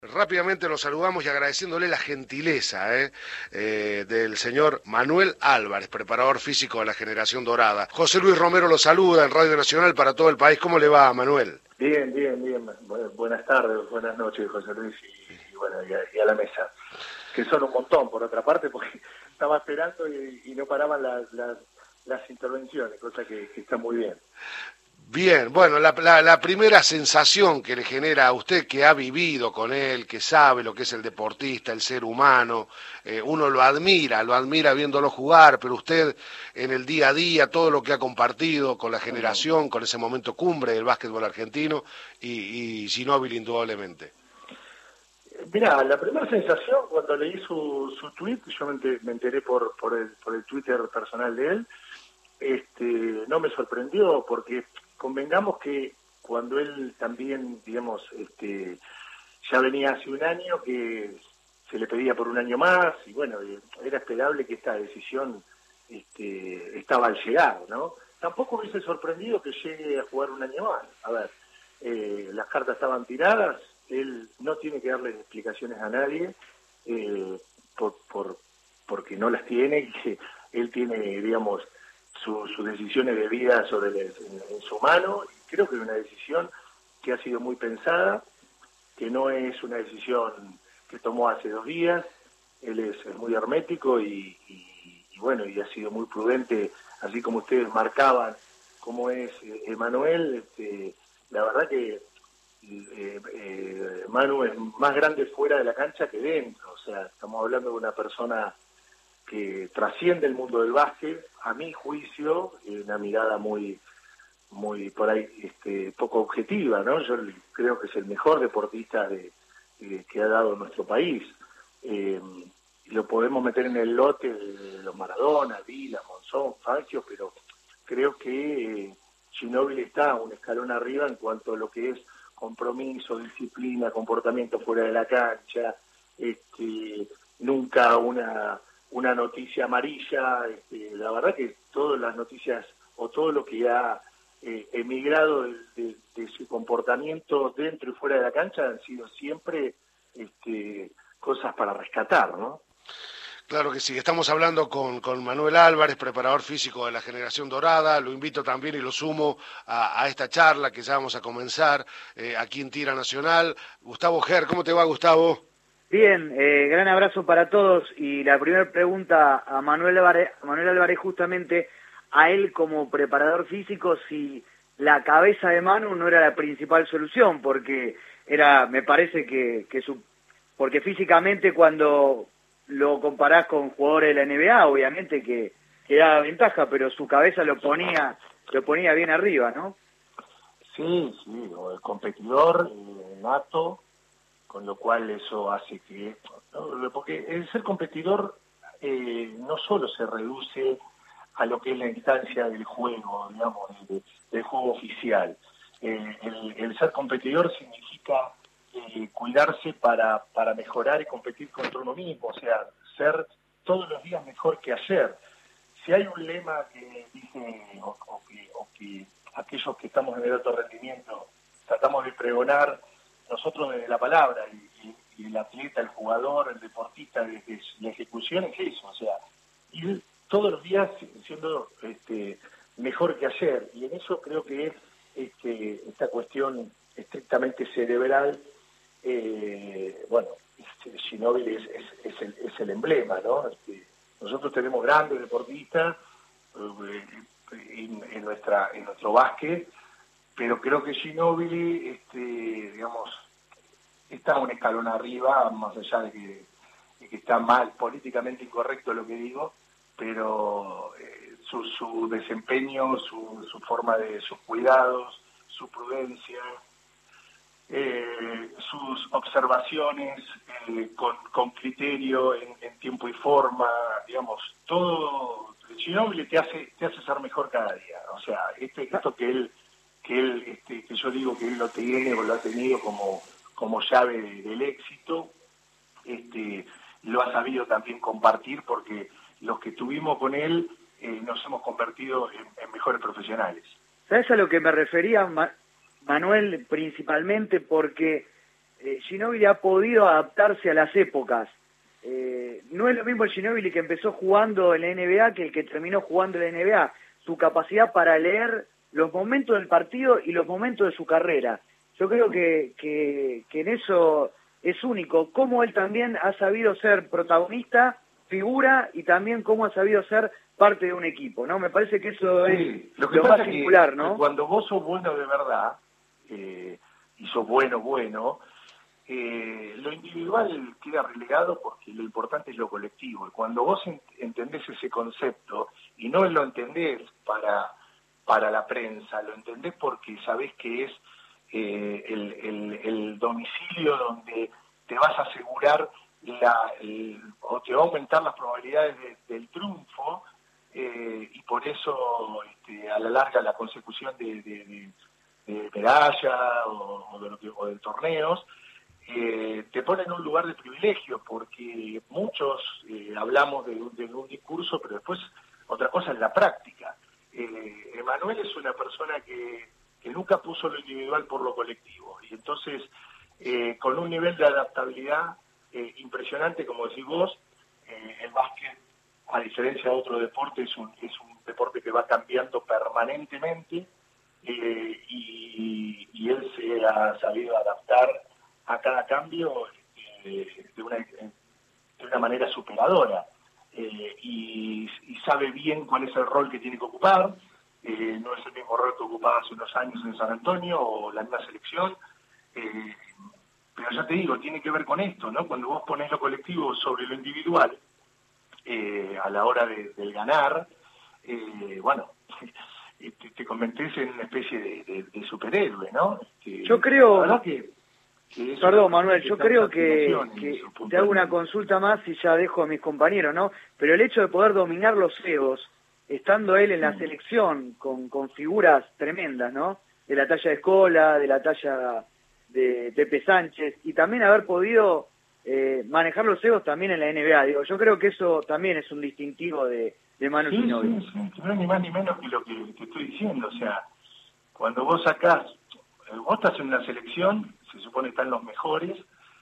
Rápidamente lo saludamos y agradeciéndole la gentileza del señor Manuel Álvarez, preparador físico de la Generación Dorada. José Luis Romero lo saluda en Radio Nacional para todo el país. ¿Cómo le va, Manuel? Bien. Buenas tardes, buenas noches, José Luis, y bueno, y a la mesa. Que son un montón, por otra parte, porque estaba esperando y no paraban las intervenciones, cosa que está muy bien. Bien, bueno, la primera sensación que le genera a usted que ha vivido con él, que sabe lo que es el deportista, el ser humano, uno lo admira viéndolo jugar, pero usted en el día a día, todo lo que ha compartido con la generación, con ese momento cumbre del básquetbol argentino y Ginóbili indudablemente. Mirá, la primera sensación cuando leí su tweet, yo me enteré por el Twitter personal de él, no me sorprendió porque convengamos que cuando él también, digamos, ya venía hace un año que se le pedía por un año más y bueno, era esperable que esta decisión estaba al llegar, ¿no? Tampoco hubiese sorprendido que llegue a jugar un año más. A ver, las cartas estaban tiradas, él no tiene que darle explicaciones a nadie porque no las tiene y que él tiene, digamos, sus decisiones de vida en su mano, y creo que es una decisión que ha sido muy pensada, que no es una decisión que tomó hace 2 días. Él es muy hermético y bueno, y ha sido muy prudente, así como ustedes marcaban cómo es Emanuel. La verdad que Manu es más grande fuera de la cancha que dentro, o sea, estamos hablando de una persona que trasciende el mundo del básquet, a mi juicio, una mirada muy por ahí poco objetiva, ¿no? Yo creo que es el mejor deportista que ha dado nuestro país. Lo podemos meter en el lote de los Maradona, Vila, Monzón, Fangio, pero creo que Ginóbili está un escalón arriba en cuanto a lo que es compromiso, disciplina, comportamiento fuera de la cancha, nunca una noticia amarilla. La verdad que todas las noticias o todo lo que ha emigrado de su comportamiento dentro y fuera de la cancha han sido siempre cosas para rescatar, ¿no? Claro que sí, estamos hablando con Manuel Álvarez, preparador físico de la Generación Dorada. Lo invito también y lo sumo a esta charla que ya vamos a comenzar aquí en Tira Nacional. Gustavo Ger, ¿cómo te va, Gustavo? Bien, gran abrazo para todos y la primera pregunta a Manuel Álvarez justamente a él como preparador físico, si la cabeza de Manu no era la principal solución, porque me parece porque físicamente cuando lo comparás con jugadores de la NBA, obviamente que da ventaja, pero su cabeza lo ponía bien arriba, ¿no? Sí, el competidor nato, con lo cual eso hace que... ¿no? Porque el ser competidor no solo se reduce a lo que es la instancia del juego, digamos, del juego oficial. El ser competidor significa cuidarse para mejorar y competir contra uno mismo, o sea, ser todos los días mejor que ayer. Si hay un lema que dice, o que aquellos que estamos en el alto rendimiento tratamos de pregonar, nosotros desde la palabra y el atleta, el jugador, el deportista, desde la ejecución, es eso, o sea, ir todos los días siendo mejor que ayer, y en eso creo que esta cuestión estrictamente cerebral, bueno, Ginóbili es el emblema, ¿no? Nosotros tenemos grandes deportistas en nuestro básquet, pero creo que Ginóbili, digamos, está un escalón arriba, más allá de que está mal, políticamente incorrecto lo que digo, pero su desempeño, su forma sus cuidados, su prudencia, sus observaciones con criterio, en tiempo y forma, digamos, todo Ginóbili te hace ser mejor cada día. O sea, esto que yo digo que él lo tiene o lo ha tenido como llave del éxito, lo ha sabido también compartir, porque los que estuvimos con él nos hemos convertido en mejores profesionales. ¿Sabes a lo que me refería, Manuel, principalmente? Porque Ginóbili ha podido adaptarse a las épocas. No es lo mismo el Ginóbili que empezó jugando en la NBA que el que terminó jugando en la NBA. Su capacidad para leer los momentos del partido y los momentos de su carrera. Yo creo que en eso es único. Cómo él también ha sabido ser protagonista, figura, y también cómo ha sabido ser parte de un equipo, ¿no? Me parece que eso es lo que lo pasa más es singular, que ¿no? cuando vos sos bueno de verdad, y sos bueno, lo individual queda relegado porque lo importante es lo colectivo. Y cuando vos entendés ese concepto, y no lo entendés para la prensa, lo entendés porque sabés que es el domicilio donde te vas a asegurar o te va a aumentar las probabilidades del triunfo, y por eso a la larga la consecución de medalla o de torneos, te pone en un lugar de privilegio, porque muchos hablamos de un discurso, pero después otra cosa es la práctica. Emanuel es una persona que nunca puso lo individual por lo colectivo, y entonces con un nivel de adaptabilidad impresionante, como decís vos. El básquet, a diferencia de otro deporte, es un deporte que va cambiando permanentemente, y él se ha sabido adaptar a cada cambio de una manera superadora, y sabe bien cuál es el rol que tiene que ocupar. No es el mismo rol que ocupaba hace unos años en San Antonio o la misma selección, pero ya te digo, tiene que ver con esto, ¿no? Cuando vos ponés lo colectivo sobre lo individual, a la hora del ganar, bueno, te convertís en una especie de superhéroe, ¿no? Yo creo... La verdad que Perdón, Manuel, yo creo que te hago una consulta más y ya dejo a mis compañeros, ¿no? Pero el hecho de poder dominar los egos, estando él en la selección con figuras tremendas, ¿no? De la talla de Scola, de la talla de Pepe Sánchez, y también haber podido manejar los egos también en la NBA. Digo, yo creo que eso también es un distintivo de Manu Ginóbili. Sí, no es ni más ni menos que lo que te estoy diciendo. O sea, cuando vos sacás, vos estás en una selección, se supone que están los mejores,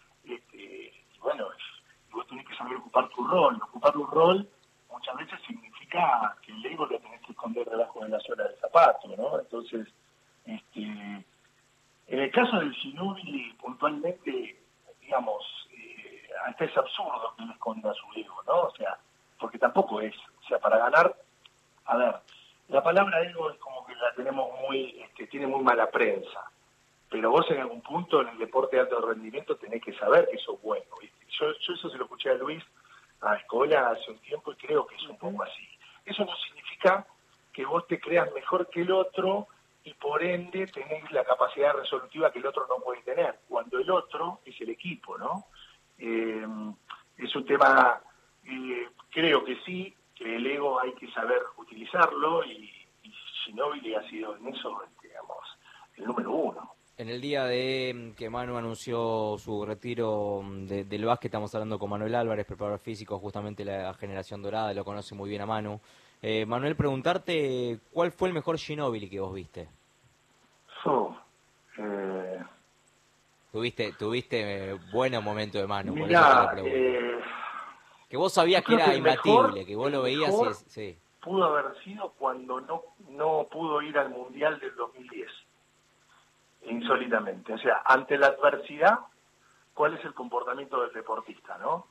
y bueno, vos tenés que saber ocupar tu rol. Ocupar un rol muchas veces significa que el ego lo tenés que esconder debajo de la suela del zapato, ¿no? Entonces, en el caso del Ginóbili, puntualmente, digamos, hasta es absurdo que él esconda su ego, ¿no? O sea, porque tampoco es, o sea, para ganar, a ver, la palabra ego es como que la tenemos tiene muy mala prensa, pero vos en algún punto en el deporte de alto rendimiento tenés que saber que sos bueno, ¿viste? Yo eso se lo escuché a Luis, a Escola hace un tiempo, y creo que es un poco así. Eso no significa que vos te creas mejor que el otro y por ende tenés la capacidad resolutiva que el otro no puede tener, cuando el otro es el equipo, ¿no? Es un tema, creo que sí, que el ego hay que saber utilizarlo, y Ginóbili ha sido en eso, digamos, el número uno. En el día de que Manu anunció su retiro del básquet, estamos hablando con Manuel Álvarez, preparador físico, justamente la generación dorada, lo conoce muy bien a Manu. Manuel, preguntarte, ¿cuál fue el mejor Ginóbili que vos viste? Tuviste buenos momentos de Manu, mirá, por eso te lo pregunto. Que vos sabías que era imbatible, que vos lo veías y sí. Pudo haber sido cuando no pudo ir al Mundial del 2010. Insólitamente, o sea, ante la adversidad, ¿cuál es el comportamiento del deportista, no?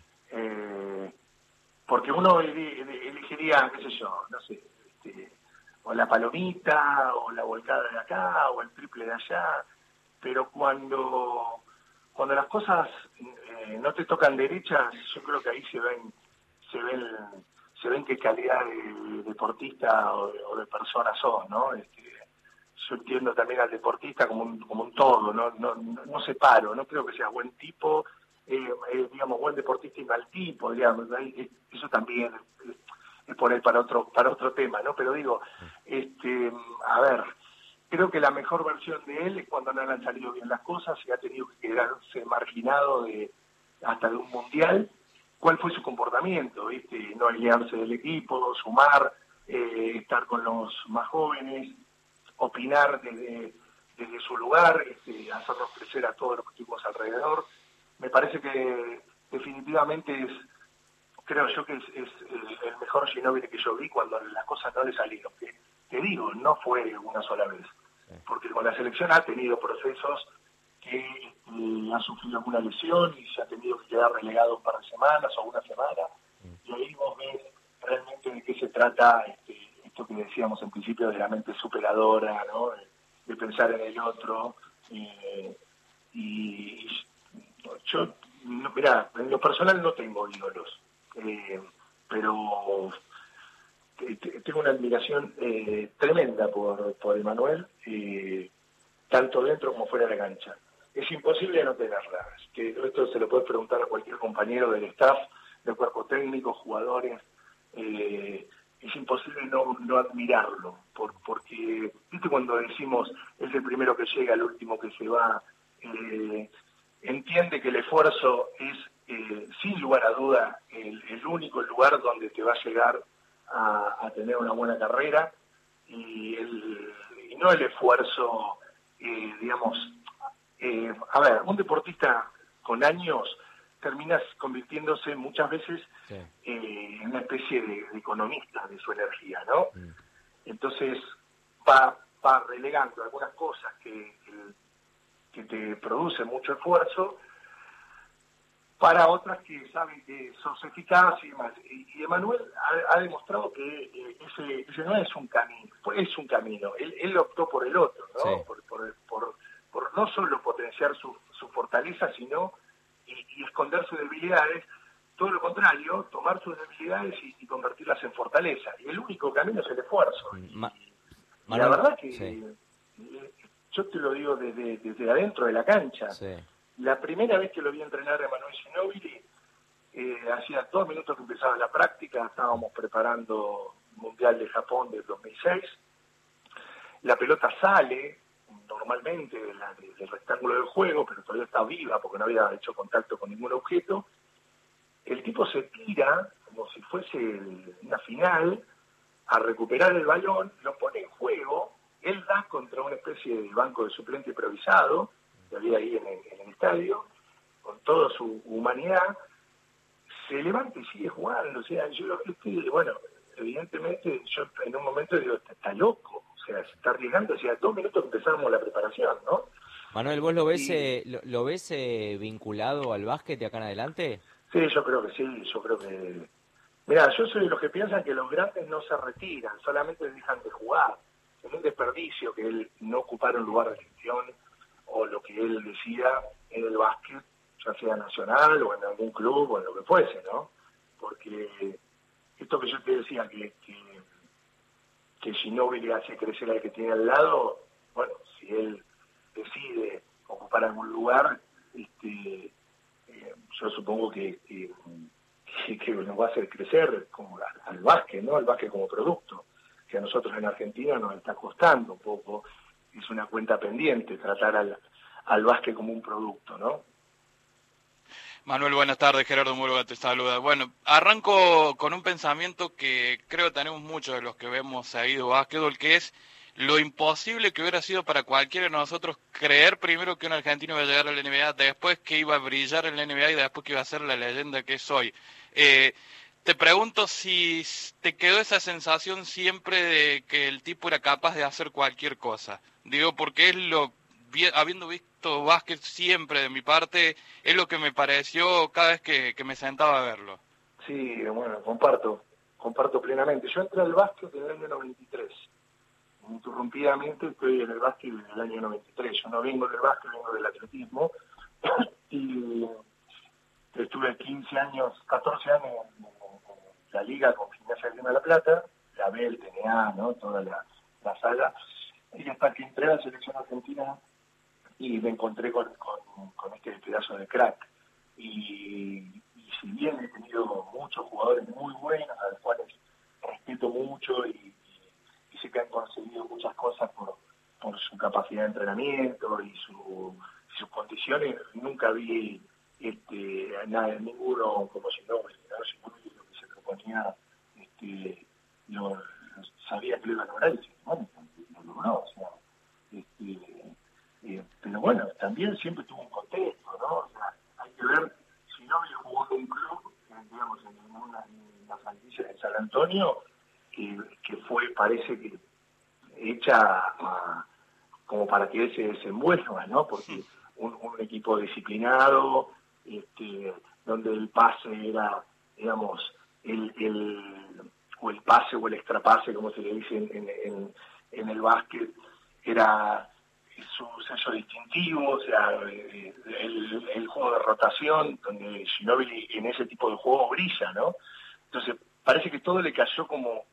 Porque uno elegiría, qué sé yo, no sé, o la palomita, o la volcada de acá, o el triple de allá, pero cuando las cosas no te tocan derechas, yo creo que ahí se ven qué calidad de deportista o de persona son, ¿no? Yo entiendo también al deportista como un todo, no separo, no creo que sea buen tipo, digamos, buen deportista y mal tipo, digamos, eso también es por ahí para otro tema, ¿no? Pero digo, a ver, creo que la mejor versión de él es cuando no le han salido bien las cosas y ha tenido que quedarse marginado hasta de un mundial. ¿Cuál fue su comportamiento? ¿Viste? No aliarse del equipo, sumar, estar con los más jóvenes, opinar desde su lugar, hacernos crecer a todos los que estuvimos alrededor. Me parece que definitivamente creo yo que es el mejor Ginóbili que yo vi cuando las cosas no le salieron. Que, te digo, no fue una sola vez, porque con la selección ha tenido procesos que ha sufrido alguna lesión y se ha tenido que quedar relegado un par de semanas o una semana, y ahí vos ves realmente de qué se trata esto que decíamos en principio de la mente superadora, ¿no? De pensar en el otro, y yo, mirá, en lo personal no tengo ídolos, pero tengo una admiración tremenda por Emanuel, tanto dentro como fuera de la cancha. Es imposible no tenerla. Así que esto se lo puede preguntar a cualquier compañero del staff, del cuerpo técnico, jugadores. Es imposible no admirarlo, porque, ¿viste cuando decimos es el primero que llega, el último que se va? Entiende que el esfuerzo es, sin lugar a duda, el único lugar donde te va a llegar a tener una buena carrera, y no el esfuerzo, digamos, a ver, un deportista con años termina convirtiéndose muchas veces en una especie de economista de su energía, ¿no? Entonces va relegando algunas cosas que te producen mucho esfuerzo para otras que saben que son eficaces y demás. Y Emanuel ha demostrado que ese no es un camino, es un camino. Él optó por el otro, ¿no? Sí. Por no solo potenciar su fortaleza, sino y esconder sus debilidades. Todo lo contrario, tomar sus debilidades y convertirlas en fortaleza. Y el único camino es el esfuerzo. Y la verdad que yo te lo digo desde adentro de la cancha. Sí. La primera vez que lo vi entrenar a Emanuel Ginóbili, hacía 2 minutos que empezaba la práctica, estábamos preparando el Mundial de Japón del 2006. La pelota sale normalmente del rectángulo del juego, pero todavía está viva porque no había hecho contacto con ningún objeto. El tipo se tira como si fuese una final a recuperar el balón, lo pone en juego, él da contra una especie de banco de suplente improvisado que había ahí en el estadio, con toda su humanidad, se levanta y sigue jugando. O sea, bueno, evidentemente yo en un momento digo, está loco, o sea, se está arriesgando. O sea, 2 minutos que empezamos la preparación, ¿no? Manuel, ¿vos lo ves, lo ves vinculado al básquet de acá en adelante? Sí, yo creo que sí, yo creo que... Mirá, yo soy de los que piensan que los grandes no se retiran, solamente dejan de jugar. Es un desperdicio que él no ocupara un lugar de gestión o lo que él decida en el básquet, ya sea nacional o en algún club o en lo que fuese, ¿no? Porque esto que yo te decía, que Ginóbili hace crecer al que tiene al lado, bueno, si él decide ocupar algún lugar, yo supongo que nos va a hacer crecer como al básquet, ¿no? Al básquet como producto, que a nosotros en Argentina nos está costando un poco, es una cuenta pendiente tratar al básquet como un producto, ¿no? Manuel, buenas tardes, Gerardo Murga te saluda. Bueno, arranco con un pensamiento que creo tenemos muchos de los que vemos seguido básquetbol, que es lo imposible que hubiera sido para cualquiera de nosotros creer primero que un argentino iba a llegar a la NBA, después que iba a brillar en la NBA y después que iba a ser la leyenda que es hoy. Te pregunto si te quedó esa sensación siempre de que el tipo era capaz de hacer cualquier cosa. Digo, porque es habiendo visto básquet siempre de mi parte, es lo que me pareció cada vez que me sentaba a verlo. Sí, bueno, comparto plenamente. Yo entré al básquet en el año 93. Interrumpidamente estoy en el básquet desde el año 93. Yo no vengo del básquet, vengo del atletismo. Y estuve 15 años, 14 años en la liga con Gimnasia de Grima de la Plata, la B, el TNA, ¿no? Toda la saga. Y hasta que entré a la selección argentina y me encontré con este pedazo de crack. Y si bien he tenido muchos jugadores muy buenos, a los cuales respeto mucho y sé que han conseguido muchas cosas por su capacidad de entrenamiento y sus condiciones, nunca vi ninguno como Ginóbili, ¿no? Ginóbili lo que se proponía, sabía que lo iba a lograr y bueno, lo logró. O sea, también siempre tuvo un contexto, ¿no? O sea, hay que ver, si no había jugado en un club, digamos, en la franquicia de San Antonio, que fue, parece que, hecha como para que él se desenvuelva, ¿no? Porque un equipo disciplinado, donde el pase era, digamos, o el pase o el extrapase, como se le dice en el básquet, era su sello distintivo, o sea, el juego de rotación, donde Ginóbili en ese tipo de juego brilla, ¿no? Entonces, parece que todo le cayó como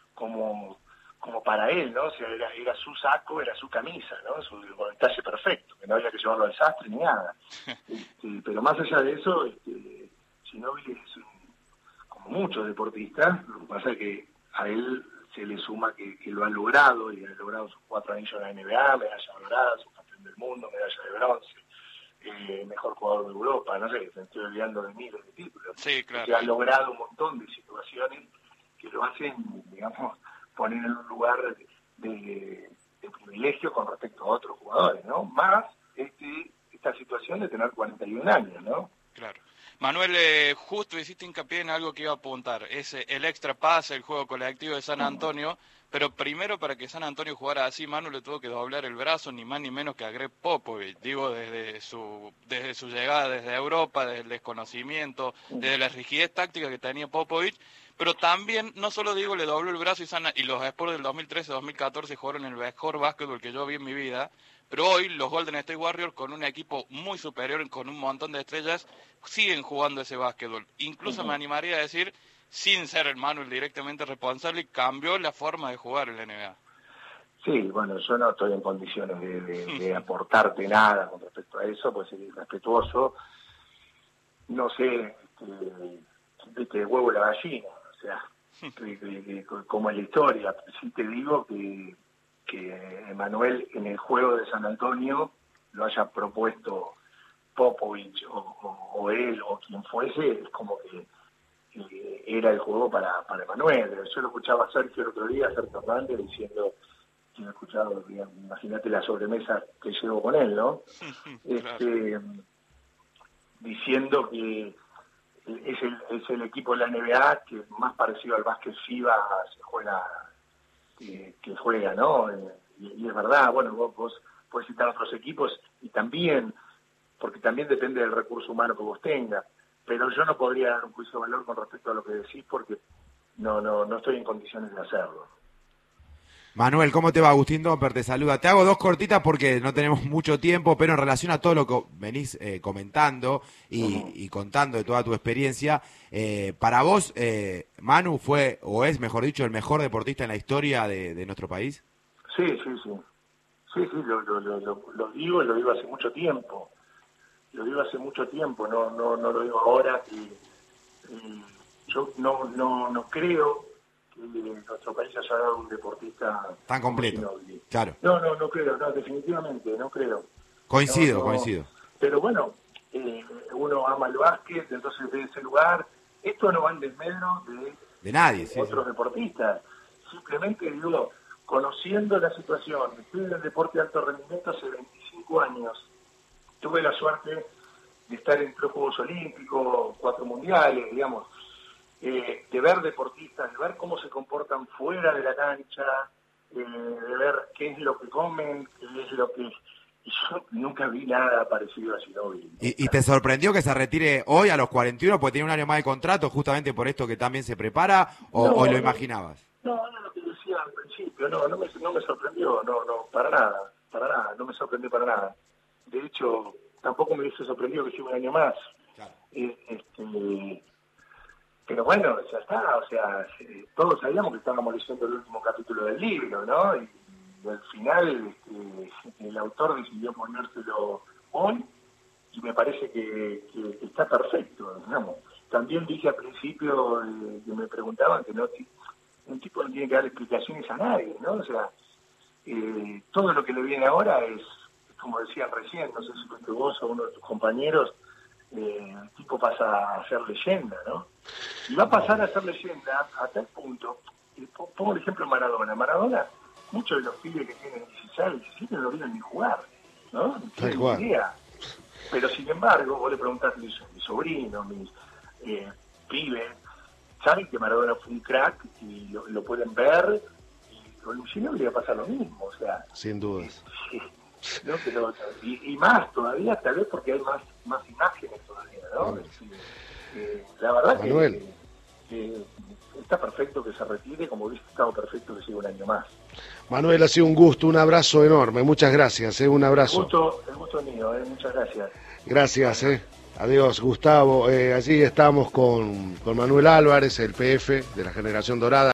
para él, ¿no? O sea, era su saco, era su camisa, ¿no? Con el talle perfecto, que no había que llevarlo al sastre ni nada. Pero más allá de eso, Ginóbili es como muchos deportistas, lo que pasa es que a él se le suma que lo ha logrado, y ha logrado sus 4 anillos en la NBA, medalla dorada, subcampeón del mundo, medalla de bronce, mejor jugador de Europa, no sé, me estoy olvidando de miles de títulos. Sí, claro. Que ha logrado un montón de situaciones que lo hacen, digamos, poner en un lugar de privilegio con respecto a otros jugadores, ¿no? Más esta situación de tener 41 años, ¿no? Claro. Manuel, justo hiciste hincapié en algo que iba a apuntar, es el extra pase, el juego colectivo de San Antonio, pero primero para que San Antonio jugara así, Manu le tuvo que doblar el brazo, ni más ni menos que a Greg Popovich, digo, desde su llegada desde Europa, desde el desconocimiento, desde la rigidez táctica que tenía Popovich, pero también, no solo digo, le dobló el brazo y los Spurs del 2013-2014 jugaron el mejor básquetbol que yo vi en mi vida, pero hoy los Golden State Warriors, con un equipo muy superior, con un montón de estrellas, siguen jugando ese básquetbol. Incluso me animaría a decir, sin ser el Manuel directamente responsable, cambió la forma de jugar en la NBA. Sí, bueno, yo no estoy en condiciones de aportarte nada con respecto a eso, pues ser respetuoso. No sé, de huevo la gallina, o sea, como en la historia. Sí te digo que Emanuel en el juego de San Antonio lo haya propuesto Popovich o él o quien fuese, es como que era el juego para Emanuel. Yo lo escuchaba a Sergio el otro día, Sergio Hernández, diciendo, yo he escuchado, imagínate la sobremesa que llevo con él, ¿no? Claro. Diciendo que es el equipo de la NBA que más parecido al básquet FIBA se juega, que juega, ¿no? Y es verdad, bueno, vos podés citar otros equipos y también, porque también depende del recurso humano que vos tengas, pero yo no podría dar un juicio de valor con respecto a lo que decís porque no estoy en condiciones de hacerlo. Manuel, ¿cómo te va? Agustín Domper te saluda. Te hago 2 cortitas porque no tenemos mucho tiempo, pero en relación a todo lo que venís comentando y contando de toda tu experiencia, para vos, Manu fue, o es, mejor dicho, el mejor deportista en la historia de nuestro país. Sí, lo digo y lo digo hace mucho tiempo. Lo digo hace mucho tiempo, no lo digo ahora. Yo no creo que nuestro país haya dado un deportista tan completo. Claro. No creo, definitivamente, no creo. Coincido. Pero bueno, uno ama el básquet, entonces de ese lugar, esto no va en desmedro de nadie, otros deportistas. Simplemente digo, conociendo la situación, estoy en el deporte de alto rendimiento hace 25 años, tuve la suerte de estar en 3 Juegos Olímpicos, 4 mundiales, digamos, de ver deportistas, de ver cómo se comportan fuera de la cancha, de ver qué es lo que comen, qué es lo que... Y yo nunca vi nada parecido a Ginóbili. ¿Y te sorprendió que se retire hoy a los 41 porque tiene un año más de contrato justamente por esto que también se prepara o lo imaginabas? No, lo que decía al principio, no me sorprendió, para nada, no me sorprendió para nada. De hecho, tampoco me hubiese sorprendido que siga un año más. Claro. Pero bueno, ya está, o sea, todos sabíamos que estábamos leyendo el último capítulo del libro, ¿no? Y al final el autor decidió ponérselo hoy y me parece que está perfecto, digamos. También dije al principio que me preguntaban que un tipo no tiene que dar explicaciones a nadie, ¿no? O sea, todo lo que le viene ahora es, como decían recién, no sé si fuiste vos o uno de tus compañeros, el tipo pasa a ser leyenda, ¿no? Y va a pasar a ser leyenda a tal punto, pongo el ejemplo de Maradona. Muchos de los pibes que tienen 16, 17 no lo vieron ni jugar. ¿no? Tal cual. Pero sin embargo, vos le preguntás a mis sobrinos, mis pibes, saben que Maradona fue un crack y lo pueden ver, y con Luciano le va a pasar lo mismo, o sea. Sin dudas. ¿No? Pero, y más todavía, tal vez porque hay más imágenes todavía, ¿no? La verdad Manuel. que está perfecto que se retire, como hubiese estado perfecto que siga un año más. Manuel, ha sido un gusto, un abrazo enorme, muchas gracias, un abrazo. El gusto es mío, muchas gracias. Gracias, adiós, Gustavo. Allí estamos con Manuel Álvarez, el PF de la Generación Dorada.